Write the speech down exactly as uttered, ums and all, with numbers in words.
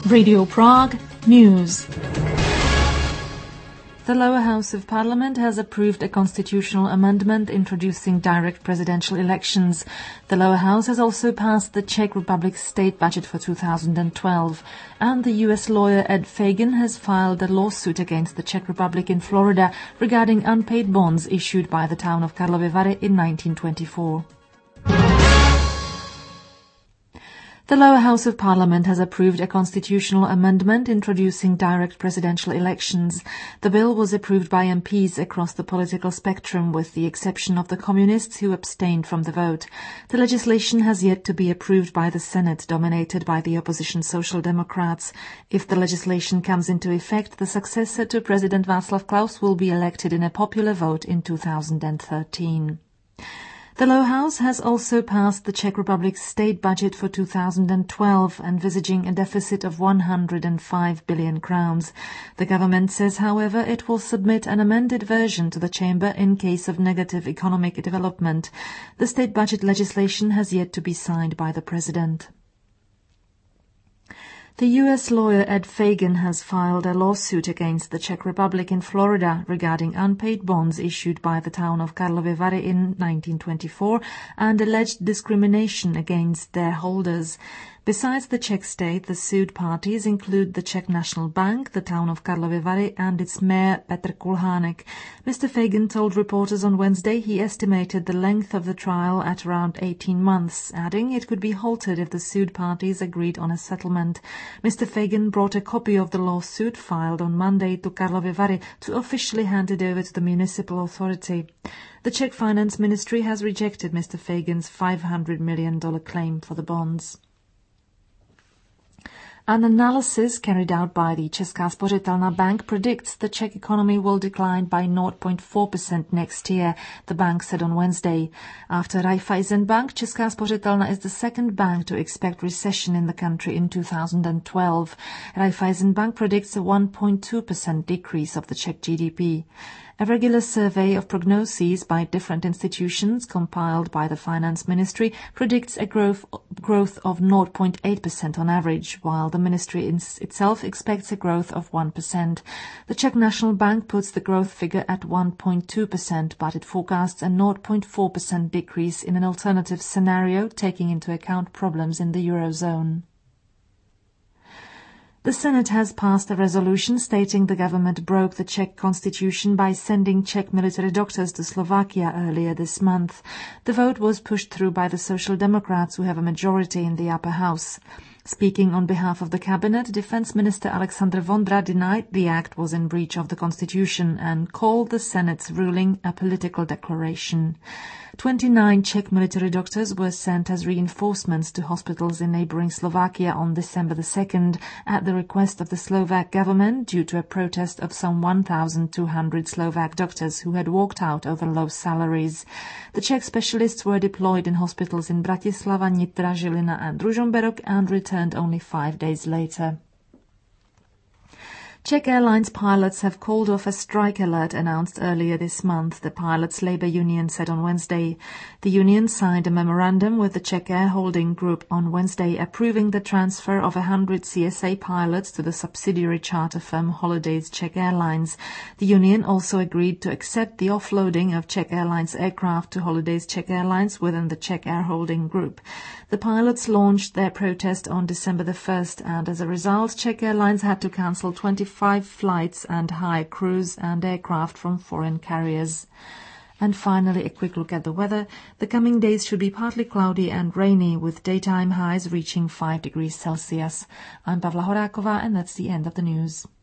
Radio Prague News. The lower house of parliament has approved a constitutional amendment introducing direct presidential elections. The lower house has also passed the Czech Republic's state budget for two thousand twelve. And the U S lawyer Ed Fagan has filed a lawsuit against the Czech Republic in Florida regarding unpaid bonds issued by the town of Karlovy Vary in nineteen twenty-four. The lower house of parliament has approved a constitutional amendment introducing direct presidential elections. The bill was approved by M Ps across the political spectrum, with the exception of the communists who abstained from the vote. The legislation has yet to be approved by the Senate, dominated by the opposition Social Democrats. If the legislation comes into effect, the successor to President Václav Klaus will be elected in a popular vote in two thousand thirteen. The lower house has also passed the Czech Republic's state budget for two thousand twelve, envisaging a deficit of one hundred five billion crowns. The government says, however, it will submit an amended version to the chamber in case of negative economic development. The state budget legislation has yet to be signed by the president. The U S lawyer Ed Fagan has filed a lawsuit against the Czech Republic in Florida regarding unpaid bonds issued by the town of Karlovy Vary in nineteen twenty-four and alleged discrimination against their holders. Besides the Czech state, the sued parties include the Czech National Bank, the town of Karlovy Vary, and its mayor Petr Kulhánek. Mister Fagan told reporters on Wednesday he estimated the length of the trial at around eighteen months, adding it could be halted if the sued parties agreed on a settlement. Mister Fagan brought a copy of the lawsuit filed on Monday to Karlovy Vary to officially hand it over to the municipal authority. The Czech Finance Ministry has rejected Mister Fagan's five hundred million dollars claim for the bonds. An analysis carried out by the Česká spořitelna Bank predicts the Czech economy will decline by zero point four percent next year, the bank said on Wednesday. After Raiffeisen Bank, Česká spořitelna is the second bank to expect recession in the country in two thousand twelve. Raiffeisen Bank predicts a one point two percent decrease of the Czech G D P. A regular survey of prognoses by different institutions compiled by the Finance Ministry predicts a growth, growth of zero point eight percent on average, while the ministry in itself expects a growth of one percent. The Czech National Bank puts the growth figure at one point two percent, but it forecasts a zero point four percent decrease in an alternative scenario, taking into account problems in the Eurozone. The Senate has passed a resolution stating the government broke the Czech constitution by sending Czech military doctors to Slovakia earlier this month. The vote was pushed through by the Social Democrats, who have a majority in the upper house. Speaking on behalf of the cabinet, Defence Minister Alexander Vondra denied the act was in breach of the constitution and called the Senate's ruling a political declaration. twenty-nine Czech military doctors were sent as reinforcements to hospitals in neighbouring Slovakia on December the second at the request of the Slovak government due to a protest of some one thousand two hundred Slovak doctors who had walked out over low salaries. The Czech specialists were deployed in hospitals in Bratislava, Nitra, Žilina and Ružomberok and returned only five days later. Czech Airlines pilots have called off a strike alert announced earlier this month, the pilots' labour union said on Wednesday. The union signed a memorandum with the Czech Air Holding Group on Wednesday approving the transfer of one hundred C S A pilots to the subsidiary charter firm Holidays Czech Airlines. The union also agreed to accept the offloading of Czech Airlines aircraft to Holidays Czech Airlines within the Czech Air Holding Group. The pilots launched their protest on December the first, and as a result, Czech Airlines had to cancel twenty-five flights and hire crews and aircraft from foreign carriers. And finally, a quick look at the weather. The coming days should be partly cloudy and rainy, with daytime highs reaching five degrees Celsius. I'm Pavla Horáková, and that's the end of the news.